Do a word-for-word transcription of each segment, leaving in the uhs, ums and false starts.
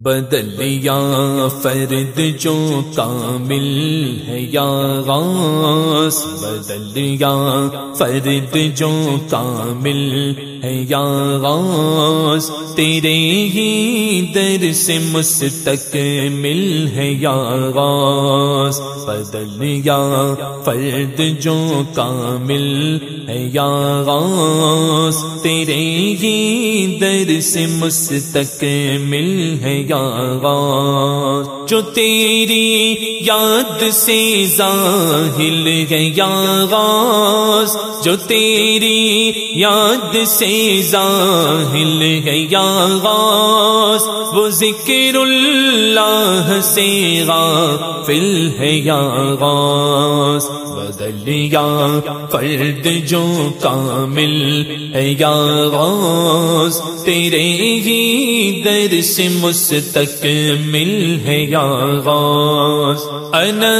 بدلیا فرد جو کامل ہے یا غوث، بدلیا فرد جو کامل ہے یا غوث، تیرے ہی در سے مستکمل ہے یا غوث، بدلیا فرد جو کامل ہے یا غوث، تیرے ہی در سے مستکمل ہے یا غوث، جو تیری یاد سے ظاہر ہے یا غوث، جو تیری یاد سے ظاہر ہے یا غوث، وہ ذکر اللہ سے غافل ہے یا غوث، بدلیا فرد جو کامل ہے یا غوث، تیرے ہی در سے مستکمل ہے یا غوث، انا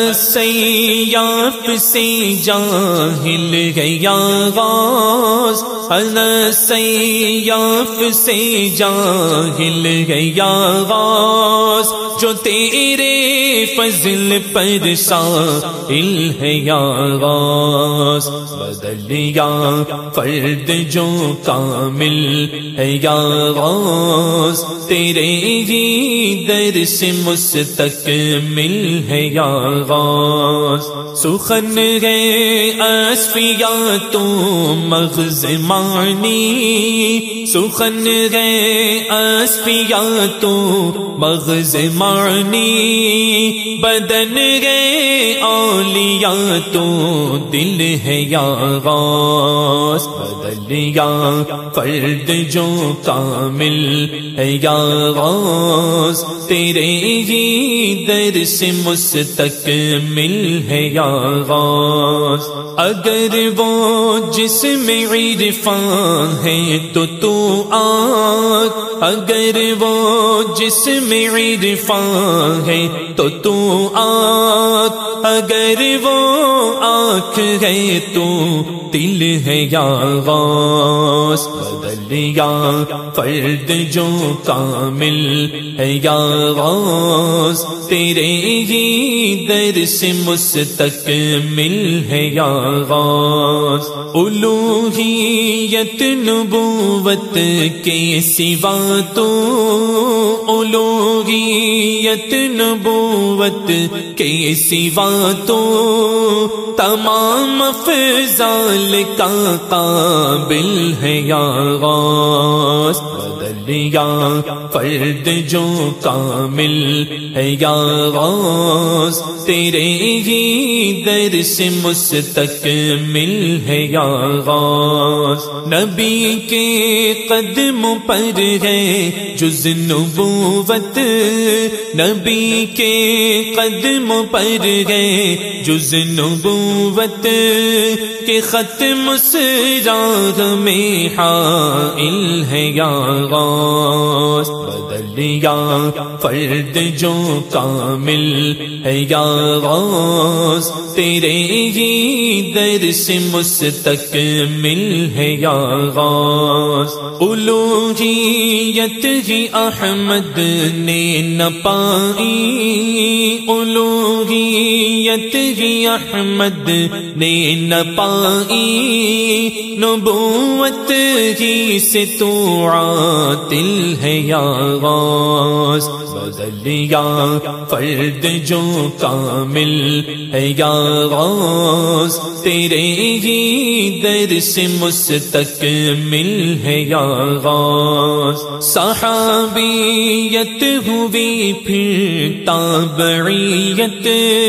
سیاف سے جاہل ہے یا غوث، انا سیاف سے جاہل ہے یا غوث، جو تیرے فضل پر سائل ہے یا غوث، بدلیا فرد جو کامل ہے یا غوث، تیرے ہی در سے مستکمل ہے یا غوث، سخن ہے اصفیاء تو مغز معنی، سخن ہے اصفیاء تو مغز معنی، بدن گئے اولیاء تو دل ہے یا غوث، بدلیا فرد جو کامل ہے یا غوث، تیرے ہی در سے مستکمل ہے یا غوث، اگر وہ جسم عرفان ہے تو تو آنکھ، اگر وہ جسم عرفان ہے تو تو آنکھ، اگر وہ آنکھ ہے تو دل ہے یا غوث، بدلیا فرد جو کامل ہے یا غوث، تیرے ہی در سے مستکمل ہے یا غوث، الوہیت نبوت کے سوا تو، الوہیت نبوت کے سوا تو تمام افضال کا قابل ہے یا غوث، بدلیا فرد جو کامل ہے یا غوث، تیرے ہی در سے مستکمل ہے یا غوث، نبی کے قدموں پر ہے جز نبوت، نبی کے قدموں پر ہے جز نبوت، کہ ختم اس راہ میں حائل ہے یا غوث، بدلیا فرد جو کامل ہے یا غوث، تیرے ہی در سے مستکمل ہے یا غوث، الوہیت ہی احمد نے نہ پائی، الوہیت ہی احمد نے نہ پائی، نبوت ہی سے تو عاطل ہے یا غوث، بدلیا فرد جو کامل ہے یا غوث، تیرے ہی در سے مستکمل ہے یا غوث، صحابیت ہوئی پھر تابعیت،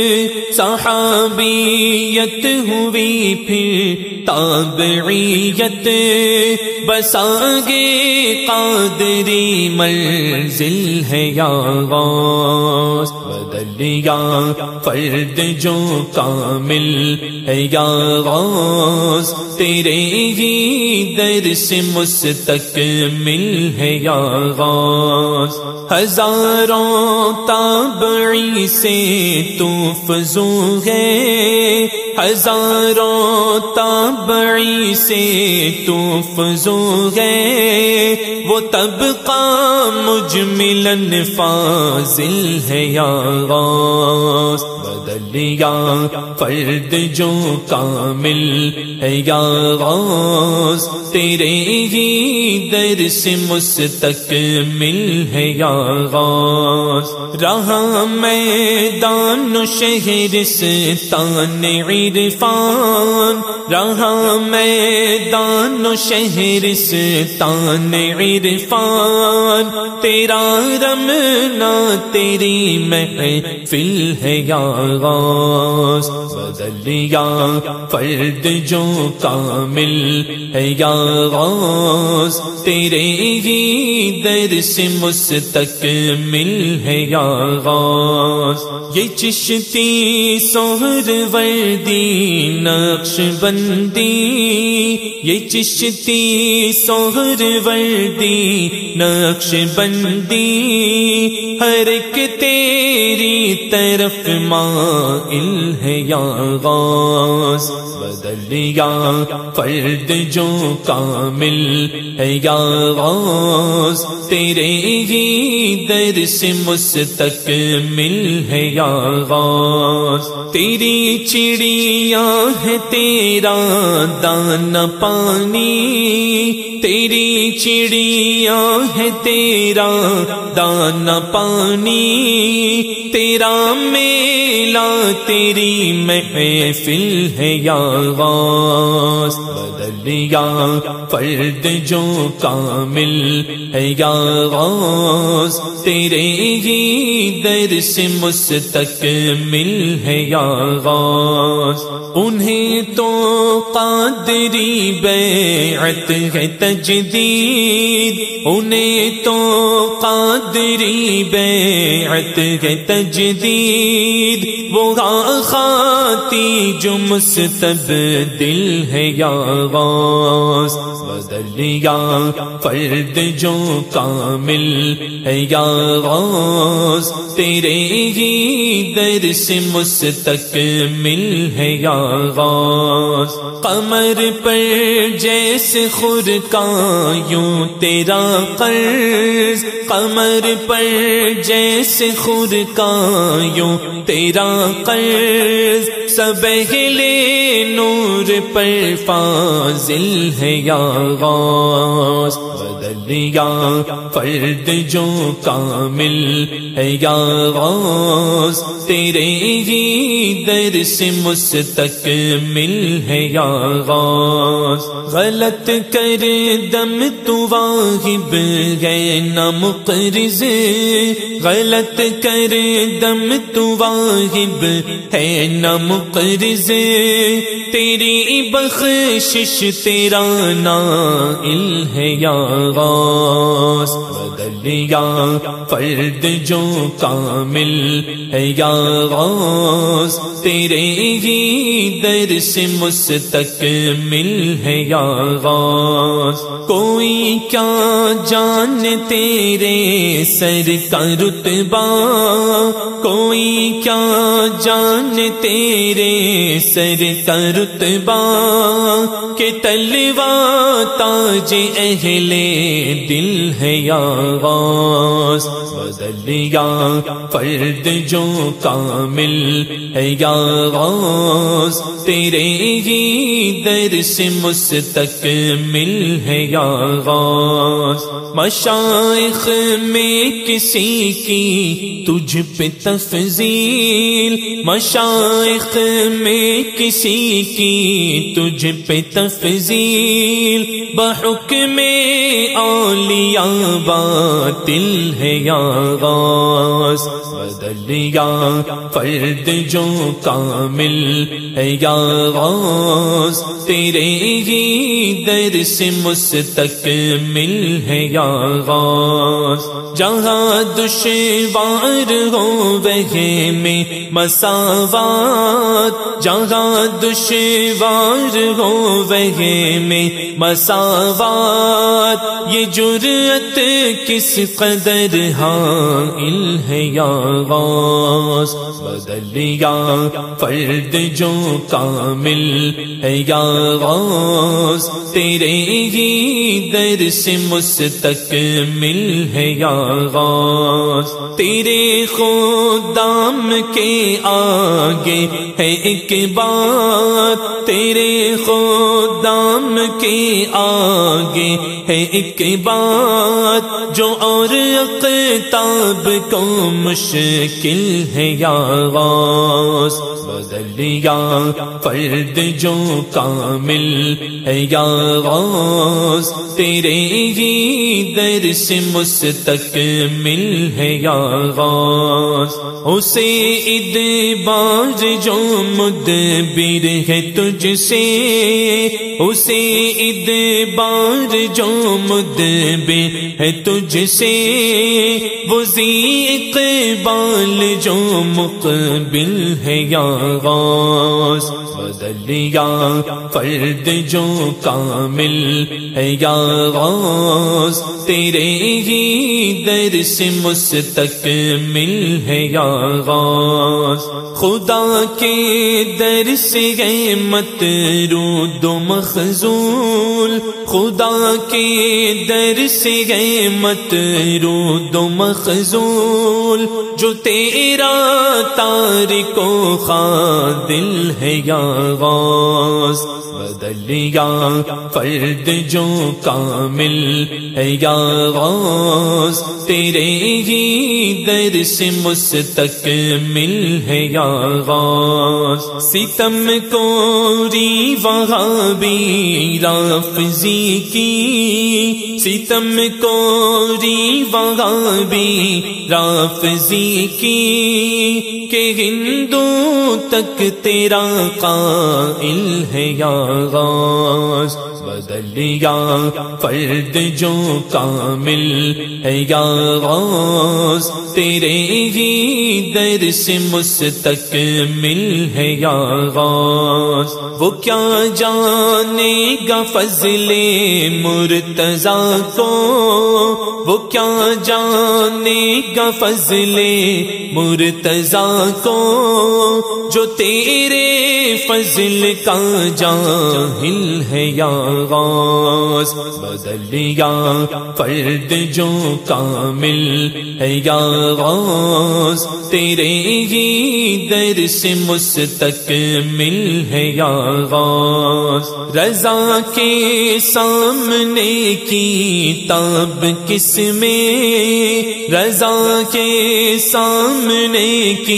صحابیت ہوئی پھر تابعیت، بس آگے قادری منزل ہے یا غوث، بدلیا فرد جو کامل ہے یا غوث، تیرے ہی در سے مستکمل ہے یا غوث، ہزاروں تابعی سے تو فزوں ہے، ہزاروں تابعی سے تو فزوں ہے، وہ طبقہ مجملاً فاضل ہے یا غوث، بدل یا فرد جو کامل ہے یا غوث، تیرے ہی در سے مستکمل ہے یا غوث۔ رہا میدان و شہرستان عرفان، رہا میدان و شہرستان عرفان، تیرا رمنا تیری محفل ہے یا غوث، بدل یا فرد جو کامل ہے یا غوث، تیرے ہی در سے مستکمل ہے یا غوث۔ یہ چشتی سہر وردی نقش بندی، یہ چشتی سہر وردی نقش بندی، ہر ایک تیری طرف مائل ہے یا غوث، بدل یا فرد جو کامل ہے یا غوث، تیرے ہی در سے مستکمل ہے یا غوث۔ تیری چڑیا ہے تیرا دانا پانی، تیری چڑیا ہے تیرا دانا پانی، تیرا میلہ تیری محفل ہے یا غوث، بدل یا فرد جو کامل ہے یا غوث، تیرے ہی در سے مستکمل ہے یا غوث۔ انہیں تو قادری بیعت ہے تجدید، انہیں تو قادری بیعت ہے تجدید، وہ خاتی جو مستبدل ہے یا غوث، بدل یا فرد جو کامل ہے یا غوث، تیرے ہی در سے مستکمل ہے یا غوث۔ قمر پر جیسے خور کا یوں تیرا قرض، قمر پر جیسے خور کا یوں تیرا قرض، سبہل نور پر فاضل ہے یا غوث، بدل یا فرد جو کامل ہے یا غوث، تیرے ہی در سے مستکمل ہے یا غوث۔ غلط کر دم تو واہب ہے نہ مقرض، غلط کر دم تو واہب ہے نہ مقرض، تیری بخشش تیرا نائل ہے یا غوث، بدل یا فرد جو کامل ہے یا غوث، تیرے ہی در سے مستکمل ہے یا غوث۔ کوئی کیا جان تیرے سر کا رتبہ، کوئی کیا جان تیرے سر کا رتبہ، کہ تلوہ تاج اہل دل ہے یا غوث، بدل یا فرد جو کامل ہے یا غوث، تیرے ہی در سے مستکمل ہے یا غوث۔ مشائخ میں کسی کی تجھ پہ تفضیل، مشائخ میں کسی کی تجھ پہ تفضیل، بحکم اولیاء باطل ہے یا غوث، بدل یا فرد جو کامل ہے یا غوث، تیرے ہی در سے مستکمل ہے یا غوث۔ جہاں دشوار ہو وہے میں مساوات، جہاں دشوار دشوار ہو وہی میں مساوات، یہ جرأت کس قدر حائل ہے یا غوث، بدل یا فرد جو کامل ہے یا غوث، تیرے ہی در سے مستکمل ہے یا غوث، تیرے خدام کے آگے ہے ایک بات، تیرے خدام کے آگے ہے ایک بات، جو اور اقتاب کو مشکل ہے یا غوث، بدل یا فرد جو کامل ہے یا غوث، تیرے ہی در سے مستکمل ہے یا غوث، اسے ادبار جو مدبر ہے تجھ سے، اسے ادبار جو مدبر ہے تجھ سے، وہ ذی اقبال جو مقبل ہے یا غوث، بدل یا فرد جو کامل ہے یا غوث، تیرے ہی در سے مستکمل ہے یا غوث، خدا کے در سے گئے مطرود و مخذول، خدا کے در سے گئے مطرود و مخذول، جو تیرا تارک و خاذل ہے یا غوث، بدل یا فرد جو کامل ہے یا غوث، تیرے ہی در سے مستکمل ہے یا غوث، ستم کوری وہابی رافضی کی، ستم کوری وہابی رافضی کی، کہ ہندو تک تیرا قائل ہے یا غوث، بدل یا فرد جو کامل ہے یا غوث، تیرے ہی در سے مستکمل ہے یا غوث، وہ کیا جانے گا فضل مرتضیٰ کو، وہ کیا جانے گا فضل مرتضیٰ کو، جو تیرے فضل کا جاہل ہے یا غوث، بدل یا فرد جو کامل ہے یا غوث، تیرے ہی در سے مستکمل ہے یا غوث، رضا کے سامنے کتاب کس میں، رضا کے سامنے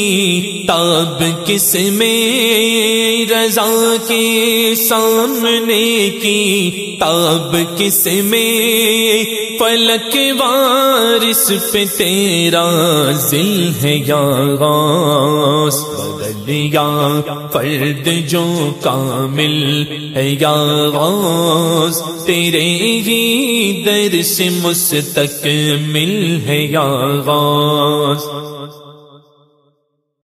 کتاب کس میں، رضا کے سامنے کتاب کس میں، فلک وارث پہ تیرا ذل ہے یا غوث، بدل یا فرد جو کامل ہے یا غوث، تیرے ہی در سے مستکمل ہے یا غوث۔